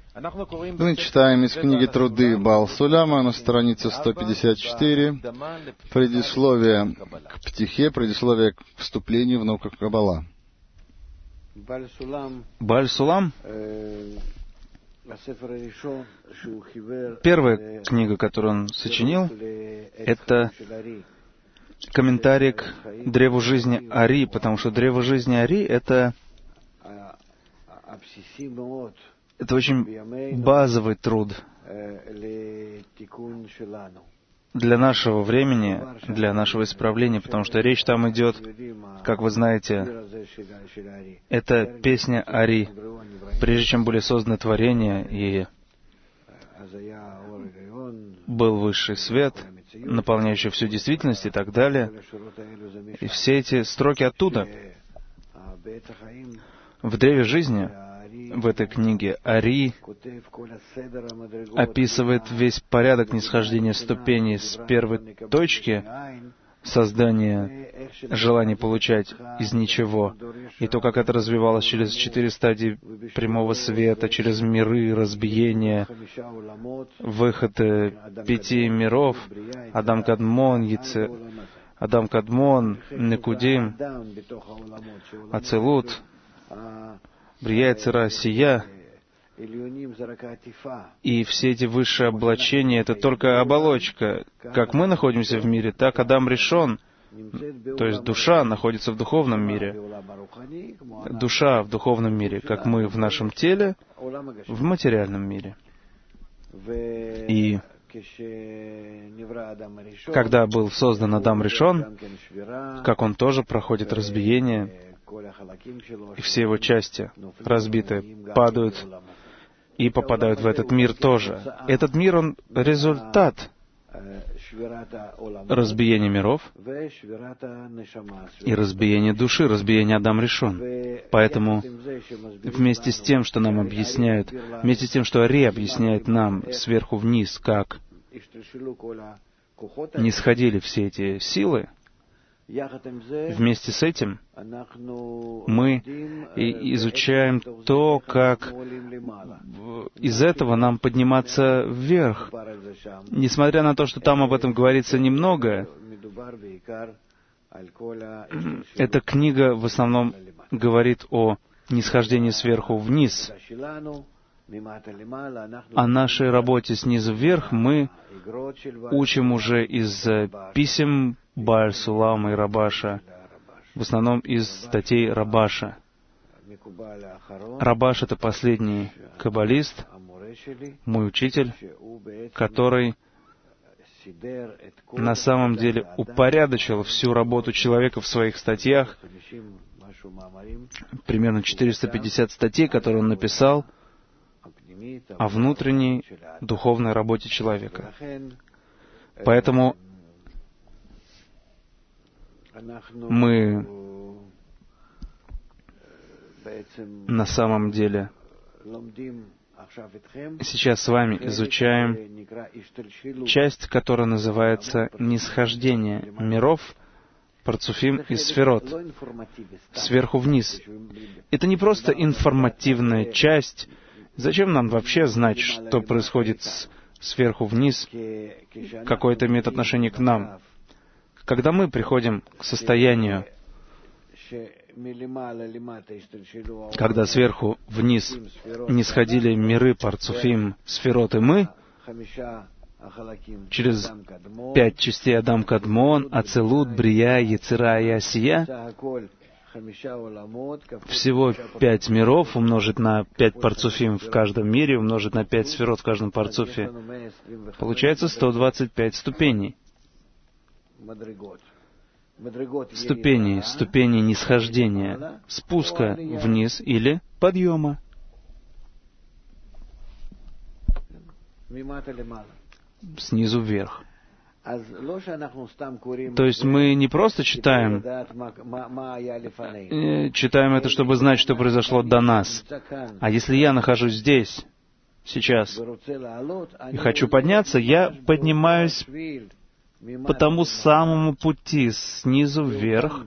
Мы читаем из книги «Труды Баал Суляма» на странице 154, предисловие к Птихе, предисловие к вступлению в науку Каббала. Бааль Сулам, первая книга, которую он сочинил, это комментарий к древу жизни Ари, потому что древо жизни Ари — это очень базовый труд для нашего времени, для нашего исправления, потому что речь там идет, как вы знаете, это песня Ари, прежде чем были созданы творения, и был высший свет, наполняющий всю действительность и так далее. И все эти строки оттуда. В древе жизни, в этой книге, Ари описывает весь порядок нисхождения ступеней с первой точки создания, желания получать из ничего, и то, как это развивалось через 4 стадии прямого света, через миры, разбиение, выход 5 миров, Адам Кадмон, Никудим, Ацилут, Брия, Яцера, Сия. И все эти высшие облачения — это только оболочка. Как мы находимся в мире, так Адам Ришон, то есть душа, находится в духовном мире. Душа в духовном мире, как мы в нашем теле, в материальном мире. И когда был создан Адам Ришон, как он тоже проходит разбиение, и все его части разбиты, падают и попадают в этот мир тоже. Этот мир, он результат разбиения миров и разбиения души, разбиения Адам Ришон. Поэтому вместе с тем, что нам объясняют, вместе с тем, что Ари объясняет нам сверху вниз, как нисходили все эти силы, вместе с этим мы изучаем то, как из этого нам подниматься вверх. Несмотря на то, что там об этом говорится немного, эта книга в основном говорит о нисхождении сверху вниз. О нашей работе снизу вверх мы учим уже из писем Бааль Сулама и Рабаша, в основном из статей Рабаша. Рабаш — это последний каббалист, мой учитель, который на самом деле упорядочил всю работу человека в своих статьях, примерно 450 статей, которые он написал о внутренней духовной работе человека. Поэтому мы на самом деле сейчас с вами изучаем часть, которая называется «Нисхождение миров, парцуфим и сферот», сверху вниз. Это не просто информативная часть. Зачем нам вообще знать, что происходит сверху вниз? Какое это имеет отношение к нам? Когда мы приходим к состоянию, когда сверху вниз нисходили миры, парцуфим, сферот и мы, через 5 частей Адам Кадмон, Ацилут, Брия, Яцера и Асия, всего 5 миров умножить на 5 парцуфим в каждом мире, умножить на 5 сферот в каждом парцуфе, получается 125 ступеней. Ступени нисхождения, спуска вниз или подъема. Снизу вверх. То есть мы не просто читаем это, чтобы знать, что произошло до нас. А если я нахожусь здесь, сейчас, и хочу подняться, я поднимаюсь по тому самому пути, снизу вверх,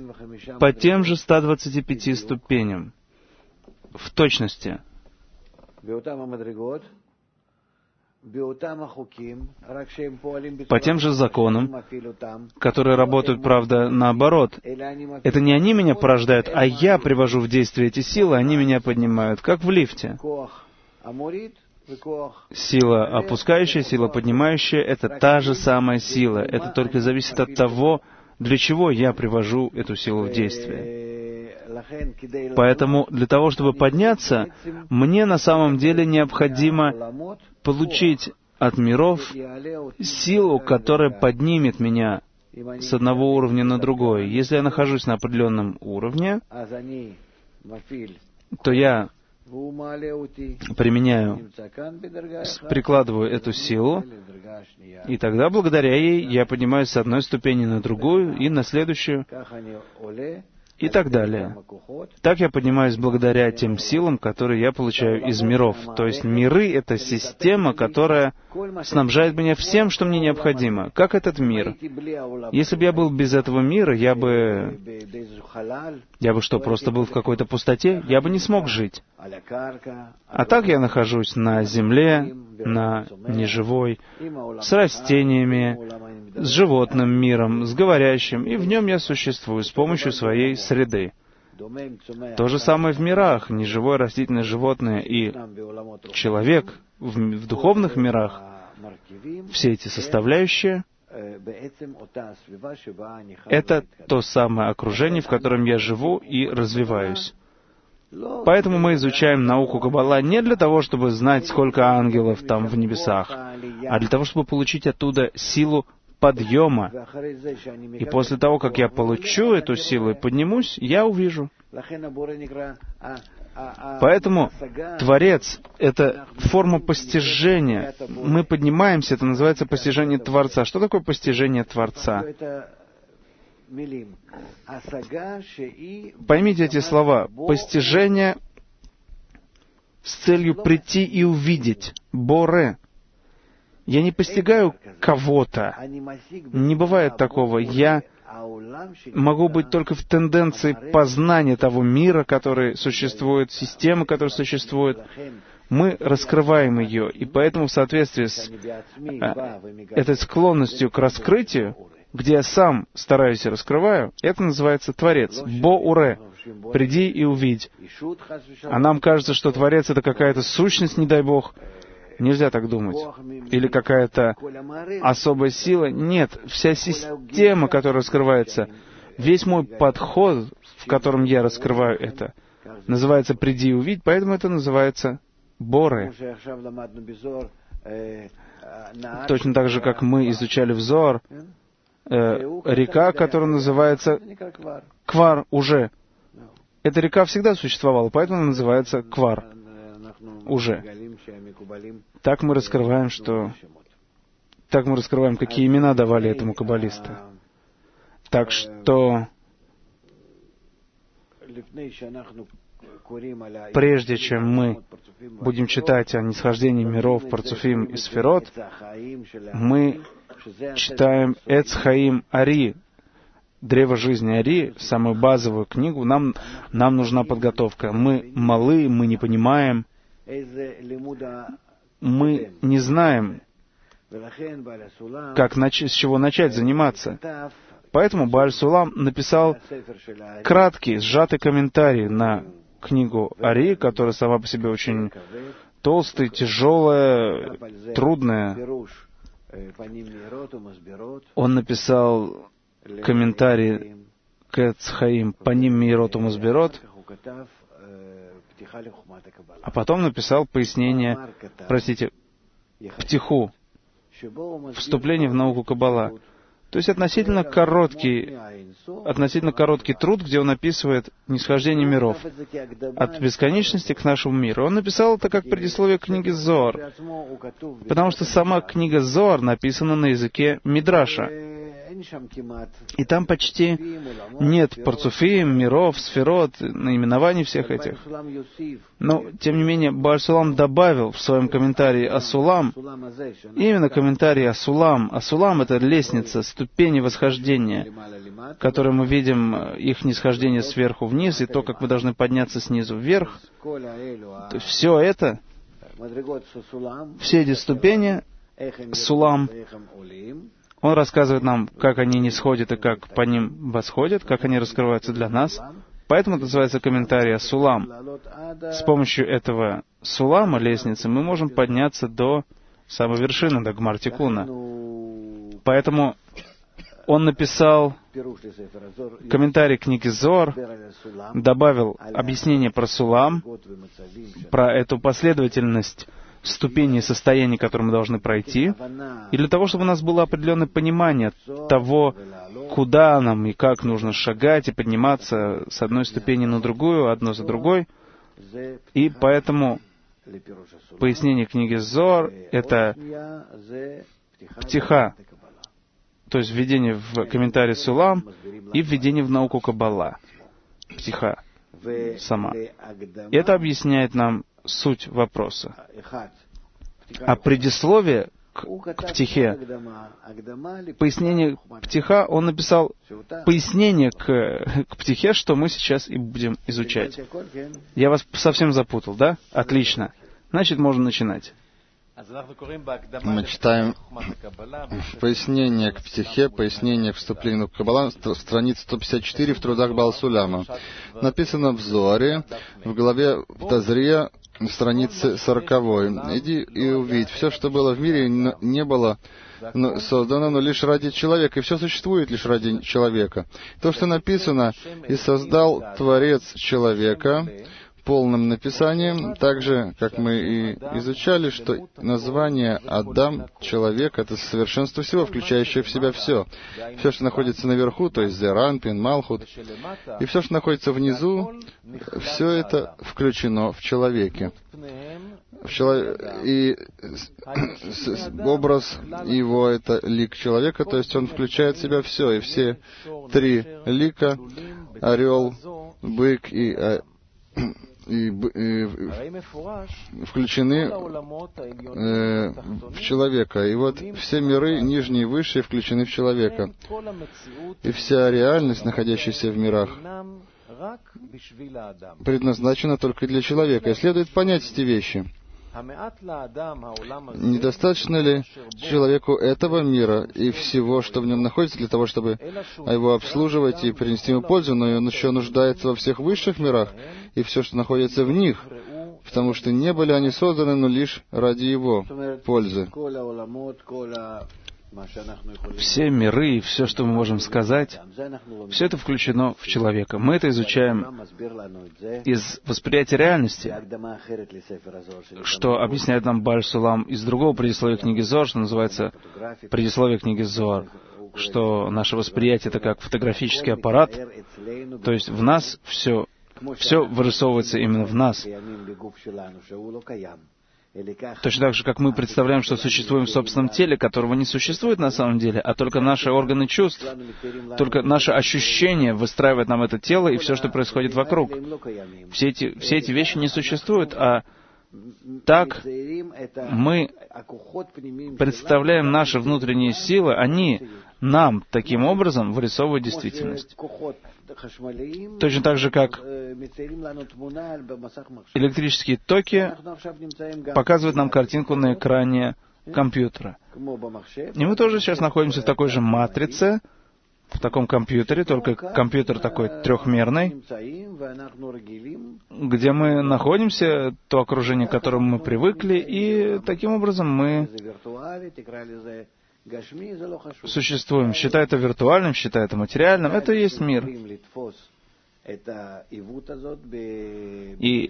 по тем же 125 ступеням, в точности. по тем же законам, которые работают, правда, наоборот. Это не они меня порождают, а я привожу в действие эти силы, они меня поднимают, как в лифте. Сила опускающая, сила поднимающая — это та же самая сила. Это только зависит от того, для чего я привожу эту силу в действие. Поэтому для того, чтобы подняться, мне на самом деле необходимо получить от миров силу, которая поднимет меня с одного уровня на другой. Если я нахожусь на определенном уровне, то я прикладываю эту силу, и тогда благодаря ей я поднимаюсь с одной ступени на другую и на следующую, и так далее. Так я поднимаюсь благодаря тем силам, которые я получаю из миров. То есть миры — это система, которая снабжает меня всем, что мне необходимо. Как этот мир? Если бы я был без этого мира, я бы что, просто был в какой-то пустоте? Я бы не смог жить. А так я нахожусь на земле, на неживой, с растениями, с животным миром, с говорящим, и в нем я существую с помощью своей среды. То же самое в мирах, неживое, растительное, животное и человек в духовных мирах. Все эти составляющие — это то самое окружение, в котором я живу и развиваюсь. Поэтому мы изучаем науку Каббала не для того, чтобы знать, сколько ангелов там в небесах, а для того, чтобы получить оттуда силу подъема. И после того, как я получу эту силу и поднимусь, я увижу. Поэтому Творец — это форма постижения. Мы поднимаемся, это называется постижение Творца. Что такое постижение Творца? Поймите эти слова. Постижение с целью прийти и увидеть. Боре. Я не постигаю кого-то. Не бывает такого. Я могу быть только в тенденции познания того мира, который существует, системы, которая существует. Мы раскрываем ее, и поэтому в соответствии с этой склонностью к раскрытию, где я сам стараюсь и раскрываю, это называется Творец. Бо-уре. Приди и увидь. А нам кажется, что Творец — это какая-то сущность, не дай Бог. Нельзя так думать. Или какая-то особая сила. Нет, вся система, которая раскрывается, весь мой подход, в котором я раскрываю это, называется «приди и увидь», поэтому это называется Боре. Точно так же, как мы изучали в Зоар, река, которая называется Квар уже. Эта река всегда существовала, поэтому она называется Квар уже. Так мы раскрываем, какие имена давали этому каббалисты. Так что прежде чем мы будем читать о нисхождении миров, парцуфим и сферот, мы читаем Эц Хаим Ари, Древо жизни Ари, самую базовую книгу. Нам нужна подготовка. Мы малы, мы не понимаем, мы не знаем, с чего начать заниматься. Поэтому Бааль Сулам написал краткий, сжатый комментарий на книгу Ари, которая сама по себе очень толстая, тяжелая, трудная. Он написал комментарий к Эц Хаим «Паним мирот умазберот», а потом написал пояснение, птиху, вступление в науку Каббала. То есть относительно короткий труд, где он описывает нисхождение миров от бесконечности к нашему миру. Он написал это как предисловие книги Зоар, потому что сама книга Зоар написана на языке Мидраша. И там почти нет парцуфим, миров, сферот, наименований всех этих. Но, тем не менее, Бааль Сулам добавил в своем комментарии о Сулам, именно комментарий о Сулам. А Сулам — это лестница, ступени восхождения, которые мы видим, их нисхождение сверху вниз, и то, как мы должны подняться снизу вверх. То есть все это Все эти ступени, сулам, он рассказывает нам, как они нисходят и как по ним восходят, как они раскрываются для нас. Поэтому это называется комментарий сулам. С помощью этого сулама, лестницы, мы можем подняться до самой вершины, до Гмар-Тикуна. Поэтому он написал комментарий книги Зоар, добавил объяснение про сулам, про эту последовательность ступеней и состояний, которые мы должны пройти, и для того, чтобы у нас было определенное понимание того, куда нам и как нужно шагать и подниматься с одной ступени на другую, одно за другой. И поэтому пояснение книги Зоар — это птиха, то есть введение в комментарий Сулам и введение в науку Каббала. Птиха сама. И это объясняет нам суть вопроса. А предисловие к птихе, пояснение птиха, он написал пояснение к птихе, что мы сейчас и будем изучать. Я вас совсем запутал, да? Отлично. Значит, можно начинать. Мы читаем пояснение к птихе, пояснение к вступлению к Каббала, страница 154 в трудах Баал Суляма. Написано в Зоаре, в главе Тазрия, странице 40. Иди и увидь, все, что было в мире, не было создано, но лишь ради человека, и все существует лишь ради человека. То, что написано, и создал Творец человека, полным написанием, так же, как мы и изучали, что название Адам, человек, это совершенство всего, включающее в себя все. Все, что находится наверху, то есть Зеранпин, Малхут, и все, что находится внизу, все это включено в человеке. И образ его — это лик человека, то есть он включает в себя все, и все три лика, орел, бык и включены в человека. И вот все миры, нижние и высшие, включены в человека. И вся реальность, находящаяся в мирах, предназначена только для человека. И следует понять эти вещи. Недостаточно ли человеку этого мира и всего, что в нем находится, для того, чтобы его обслуживать и принести ему пользу, но он еще нуждается во всех высших мирах и все, что находится в них, потому что не были они созданы, но лишь ради его пользы. Все миры и все, что мы можем сказать, все это включено в человека. Мы это изучаем из восприятия реальности, что объясняет нам Бааль Сулам из другого предисловия книги Зоар, что называется предисловие книги Зоар, что наше восприятие — это как фотографический аппарат, то есть в нас все вырисовывается именно в нас. Точно так же, как мы представляем, что существуем в собственном теле, которого не существует на самом деле, а только наши органы чувств, только наше ощущение выстраивает нам это тело и все, что происходит вокруг. Все эти вещи не существуют, а так мы представляем наши внутренние силы, они нам таким образом вырисовывают действительность. Точно так же, как электрические токи показывают нам картинку на экране компьютера. И мы тоже сейчас находимся в такой же матрице, в таком компьютере, только компьютер такой трехмерный, где мы находимся, то окружение, к которому мы привыкли, и таким образом мы существуем. Считай это виртуальным, считай это материальным, это и есть мир. И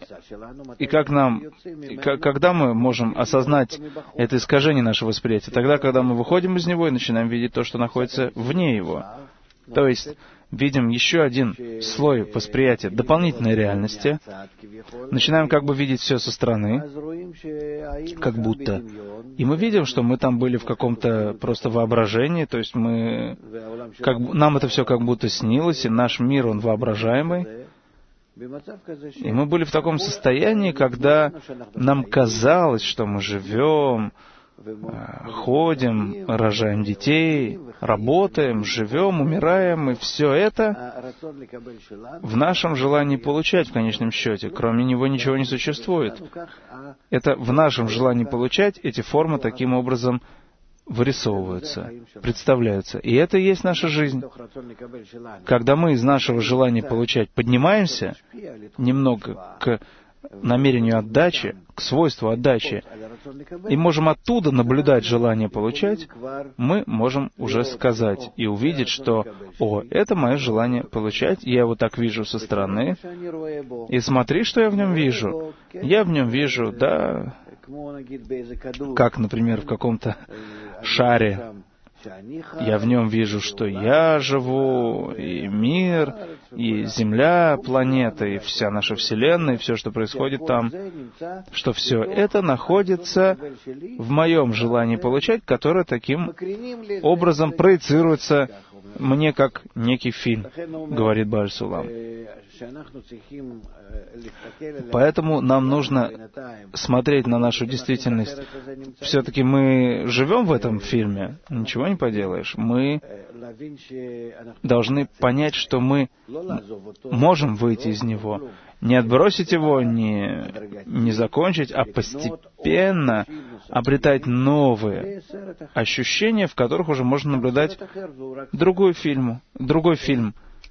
когда мы можем осознать это искажение нашего восприятия? Тогда, когда мы выходим из него и начинаем видеть то, что находится вне его. То есть, видим еще один слой восприятия дополнительной реальности, начинаем как бы видеть все со стороны, как будто. И мы видим, что мы там были в каком-то просто воображении, то есть нам это все как будто снилось, и наш мир, он воображаемый. И мы были в таком состоянии, когда нам казалось, что мы живем ходим, рожаем детей, работаем, живем, умираем, и все это в нашем желании получать в конечном счете. Кроме него ничего не существует. Это в нашем желании получать, эти формы таким образом вырисовываются, представляются. И это и есть наша жизнь. Когда мы из нашего желания получать поднимаемся немного к намерению отдачи, к свойству отдачи, и можем оттуда наблюдать желание получать, мы можем уже сказать и увидеть, что «О, это мое желание получать, я его так вижу со стороны, и смотри, что я в нем вижу. Я в нем вижу, да, как, например, в каком-то шаре. Я в нем вижу, что я живу, и мир, и Земля, планета, и вся наша Вселенная, и все, что происходит там, что все это находится в моем желании получать, которое таким образом проецируется мне как некий фильм, говорит Бааль Сулам. Поэтому нам нужно смотреть на нашу действительность. Все-таки мы живем в этом фильме, ничего не поделаешь. Мы должны понять, что мы можем выйти из него. Не отбросить его, не закончить, а постепенно обретать новые ощущения, в которых уже можно наблюдать другой фильм. Другой фильм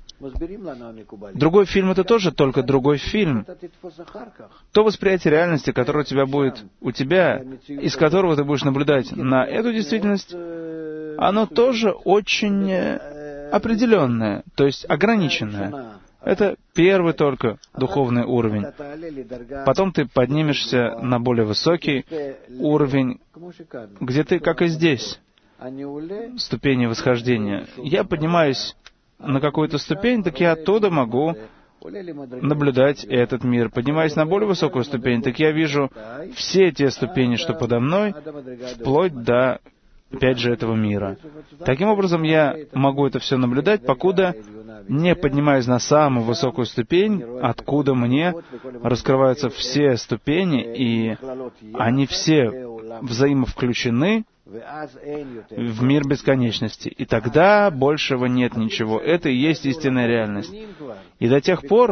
— это тоже только другой фильм. То восприятие реальности, которое у тебя будет у тебя, из которого ты будешь наблюдать на эту действительность, оно тоже очень определенное, то есть ограниченное. Это первый только духовный уровень. Потом ты поднимешься на более высокий уровень, где ты, как и здесь, ступени восхождения. Я поднимаюсь на какую-то ступень, так я оттуда могу наблюдать этот мир. Поднимаясь на более высокую ступень, так я вижу все те ступени, что подо мной, вплоть до, опять же, этого мира. Таким образом, я могу это все наблюдать, покуда не поднимаюсь на самую высокую ступень, откуда мне раскрываются все ступени, и они все взаимовключены в мир бесконечности. И тогда большего нет ничего. Это и есть истинная реальность. И до тех пор,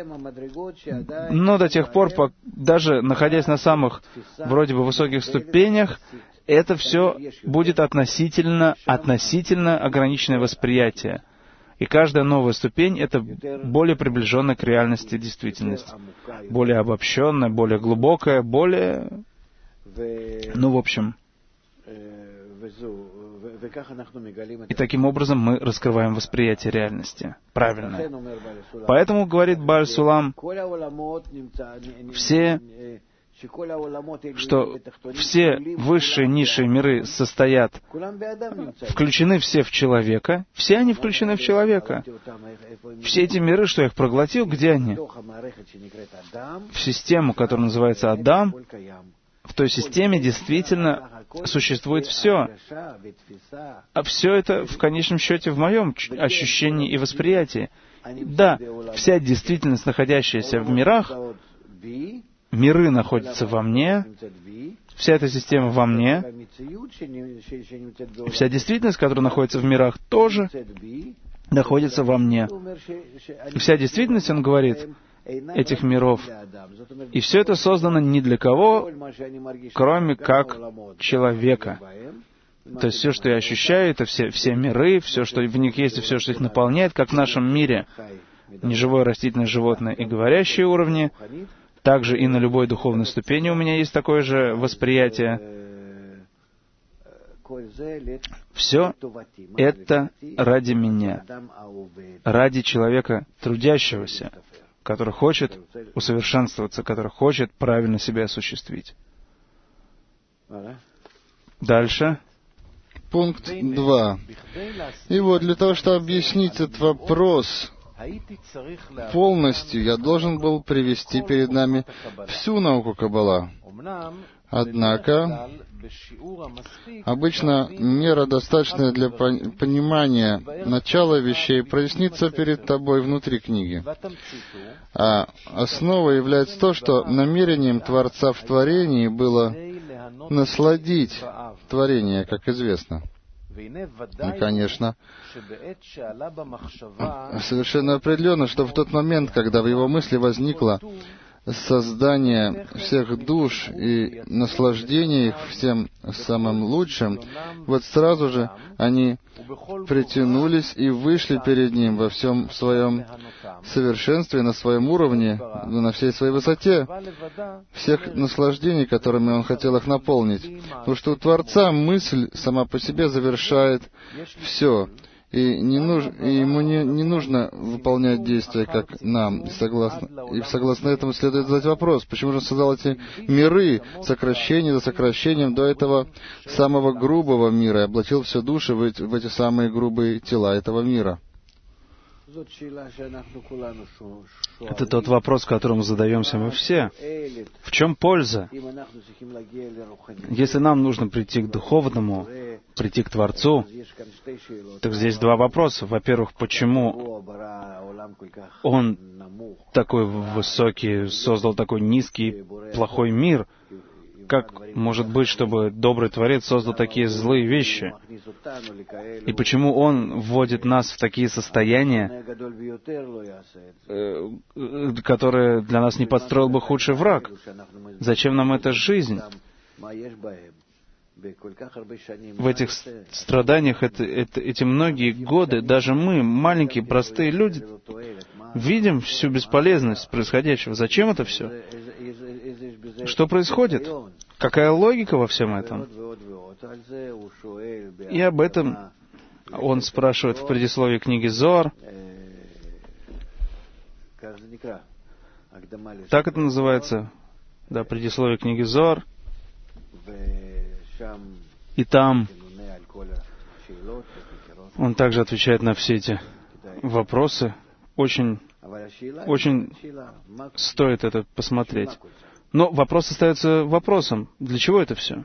даже находясь на самых вроде бы высоких ступенях, это все будет относительно ограниченное восприятие. И каждая новая ступень — это более приближенная к реальности действительность. Более обобщенная, более глубокая, более... в общем... И таким образом мы раскрываем восприятие реальности. Правильно. Поэтому, говорит Бааль Сулам, что все высшие, низшие миры состоят, включены все в человека, все они включены в человека. Все эти миры, что я их проглотил, где они? В систему, которая называется Адам. В той системе действительно существует все. А все это, в конечном счете, в моем ощущении и восприятии. Да, вся действительность, находящаяся в мирах, миры находятся во мне, вся эта система во мне, вся действительность, которая находится в мирах, тоже находится во мне. И вся действительность, он говорит, этих миров. И все это создано не для кого, кроме как человека. То есть все, что я ощущаю, это все миры, все, что в них есть, и все, что их наполняет, как в нашем мире. Неживое, растительное, животное и говорящие уровни. Также и на любой духовной ступени у меня есть такое же восприятие. Все это ради меня, ради человека трудящегося, который хочет усовершенствоваться, который хочет правильно себя осуществить. Дальше. Пункт 2. И вот для того, чтобы объяснить этот вопрос полностью, я должен был привести перед нами всю науку Каббала. Однако, обычно мера, достаточная для понимания начала вещей, прояснится перед тобой внутри книги. А основой является то, что намерением Творца в творении было насладить творения, как известно. И, конечно, совершенно определенно, что в тот момент, когда в его мысли возникло создание всех душ и наслаждение их всем самым лучшим, вот сразу же они притянулись и вышли перед ним во всем своем совершенстве, на своем уровне, на всей своей высоте, всех наслаждений, которыми он хотел их наполнить. Потому что у Творца мысль сама по себе завершает все. И ему не нужно выполнять действия, как нам. И согласно этому следует задать вопрос, почему же он создал эти миры, сокращение за сокращением до этого самого грубого мира, и облачил все души в эти самые грубые тела этого мира. Это тот вопрос, которому задаемся мы все. В чем польза? Если нам нужно прийти к духовному, прийти к Творцу, так здесь два вопроса. Во-первых, почему Он такой высокий, создал такой низкий, плохой мир? Как может быть, чтобы добрый Творец создал такие злые вещи? И почему Он вводит нас в такие состояния, которые для нас не подстроил бы худший враг? Зачем нам эта жизнь? В этих страданиях эти многие годы, даже мы, маленькие, простые люди, видим всю бесполезность происходящего. Зачем это все? Что происходит? Какая логика во всем этом? И об этом он спрашивает в предисловии книги Зоар. Так это называется, да, предисловие книги Зоар. И там он также отвечает на все эти вопросы. Очень стоит это посмотреть. Но вопрос остается вопросом. Для чего это все?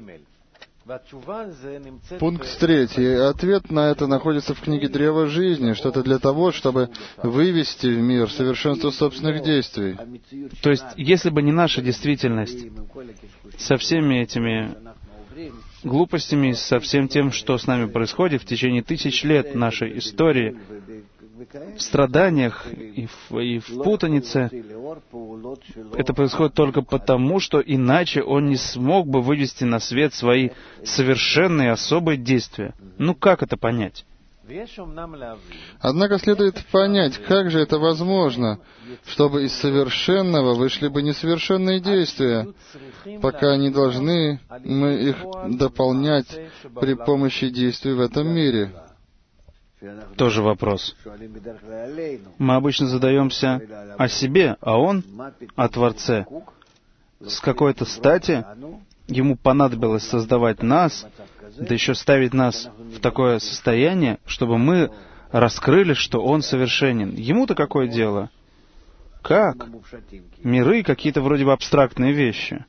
Пункт 3. Ответ на это находится в книге Древа Жизни, что это для того, чтобы вывести в мир совершенство собственных действий. То есть, если бы не наша действительность со всеми этими глупостями, со всем тем, что с нами происходит в течение 1000 лет нашей истории, в страданиях и в путанице, это происходит только потому, что иначе он не смог бы вывести на свет свои совершенные особые действия. Ну как это понять? Однако следует понять, как же это возможно, чтобы из совершенного вышли бы несовершенные действия, пока не должны мы их дополнять при помощи действий в этом мире. Тоже вопрос. Мы обычно задаемся о себе, а Он о Творце. С какой-то стати Ему понадобилось создавать нас, да еще ставить нас в такое состояние, чтобы мы раскрыли, что Он совершенен. Ему-то какое дело? Как? Миры какие-то вроде бы абстрактные вещи.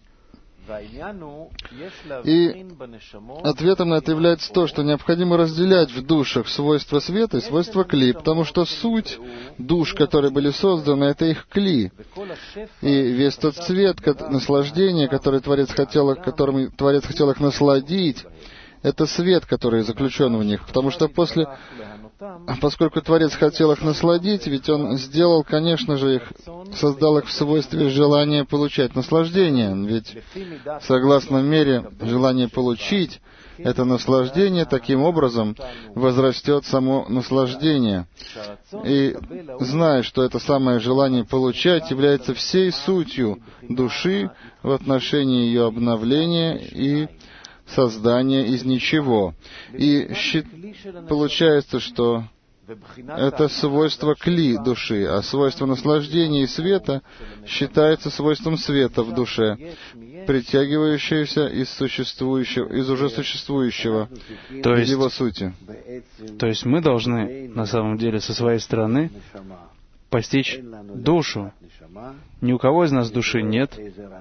И ответом на это является то, что необходимо разделять в душах свойства света и свойства кли, потому что суть душ, которые были созданы, это их кли. И весь тот свет, наслаждение, которым Творец хотел их насладить, это свет, который заключен в них. Потому что поскольку Творец хотел их насладить, ведь Он сделал, конечно же, создал их в свойстве желания получать наслаждение. Ведь, согласно мере желания получить это наслаждение, таким образом возрастет само наслаждение. И зная, что это самое желание получать является всей сутью души в отношении ее обновления и создание из ничего. И получается, что это свойство кли души, а свойство наслаждения и света считается свойством света в душе, притягивающееся из уже существующего, из его сути. То есть мы должны, на самом деле, со своей стороны постичь душу. Ни у кого из нас души нет.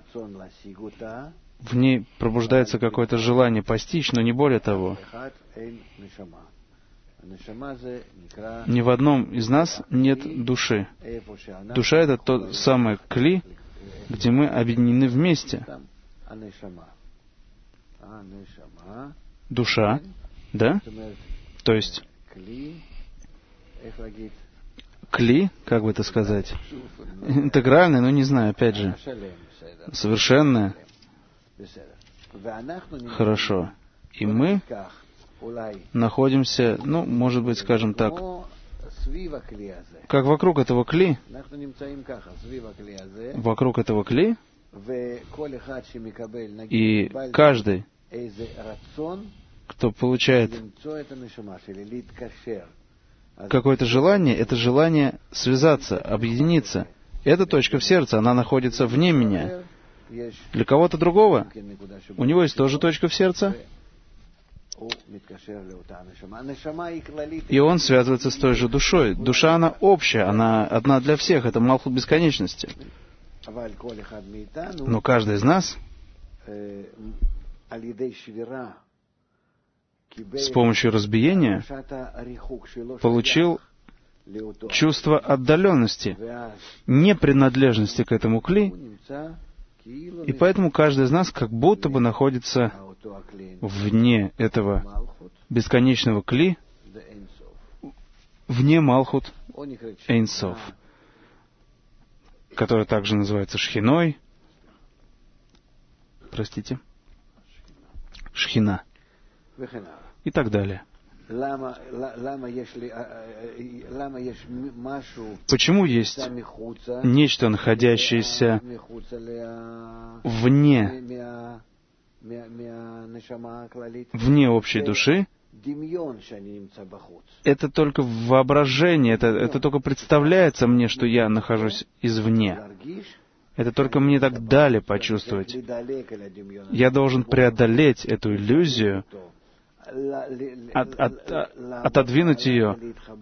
В ней пробуждается какое-то желание постичь, но не более того. Ни в одном из нас нет души. Душа — это тот самый кли, где мы объединены вместе. душа, да? То есть кли, как бы это сказать, интегральное, но не знаю, опять же, совершенное. Хорошо. И мы находимся, ну, может быть, скажем так, как вокруг этого кли, и каждый, кто получает какое-то желание, это желание связаться, объединиться. Эта точка в сердце, она находится вне меня. Для кого-то другого, у него есть тоже точка в сердце, и он связывается с той же душой. Душа, она общая, она одна для всех, это Малхут бесконечности. Но каждый из нас с помощью разбиения получил чувство отдаленности, непринадлежности к этому кли, и поэтому каждый из нас как будто бы находится вне этого бесконечного кли, вне Малхут Эйн Соф, который также называется Шхиной, Шхина, и так далее. Почему есть нечто, находящееся вне общей души? Это только воображение, это только представляется мне, что я нахожусь извне. Это только мне так дали почувствовать. Я должен преодолеть эту иллюзию, отодвинуть ее,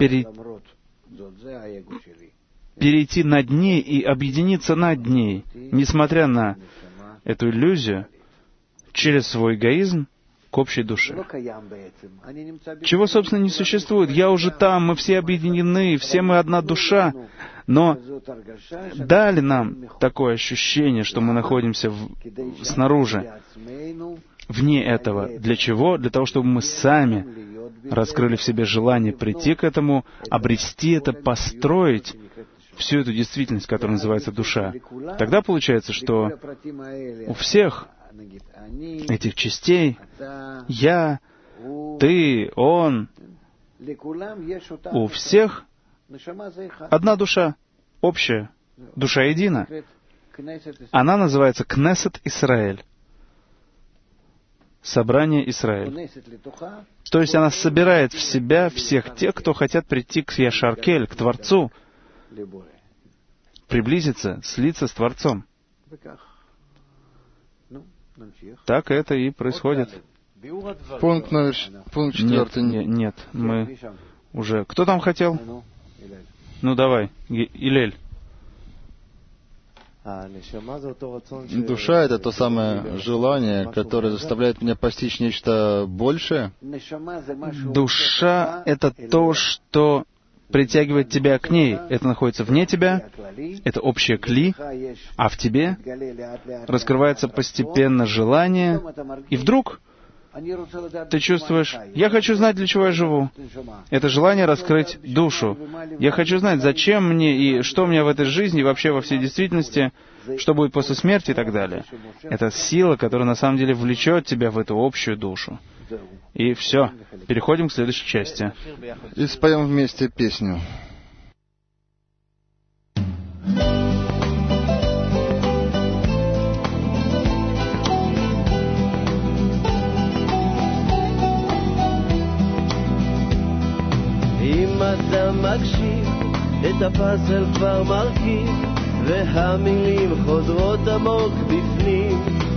перейти над ней и объединиться над ней, несмотря на эту иллюзию, через свой эгоизм к общей душе. Чего, собственно, не существует. Я уже там, мы все объединены, все мы одна душа, но дали нам такое ощущение, что мы находимся снаружи, вне этого. Для чего? Для того, чтобы мы сами раскрыли в себе желание прийти к этому, обрести это, построить всю эту действительность, которая называется душа. Тогда получается, что у всех этих частей, я, ты, он, у всех одна душа, общая, душа едина. Она называется Кнесет Исраэль, собрание Израиль. То есть она собирает в себя всех тех, кто хотят прийти к Яшар-Кель, к Творцу, приблизиться, слиться с Творцом. Так это и происходит. Пункт 4. Нет, мы уже... Кто там хотел? Ну, давай, Илель. Душа — это то самое желание, которое заставляет меня постичь нечто большее. Душа — это то, что притягивает тебя к ней. Это находится вне тебя, это общее кли, а в тебе раскрывается постепенно желание, и вдруг ты чувствуешь, я хочу знать, для чего я живу. Это желание раскрыть душу. Я хочу знать, зачем мне и что у меня в этой жизни, и вообще во всей действительности, что будет после смерти и так далее. Это сила, которая на самом деле влечет тебя в эту общую душу. И все. Переходим к следующей части. И споем вместе песню. אם אתה מקשיב, את הפאזל כבר מרכיב, והמילים חודרות עמוק בפנים,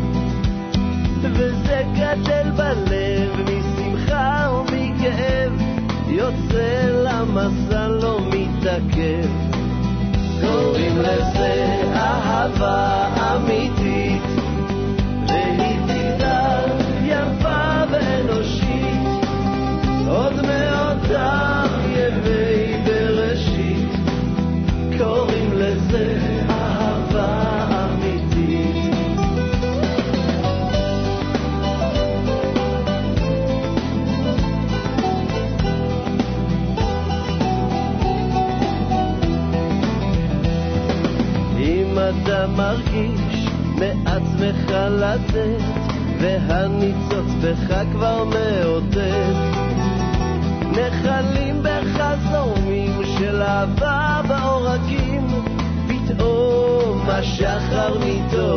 וזה גדל בלב משמחה ומכאב, יוצא למסע לא מתעכב. קוראים לזה אהבה אמיתית, והיא תגדל יפה ואנושית, עוד מאותם ימי בראשית. קוראים לזה אהבה אמיתית. עצמך לתת, והניצוץ בך כבר מעודד. נחלים בחזומים של אהבה בעורקים, פתאום השחר מתעורר.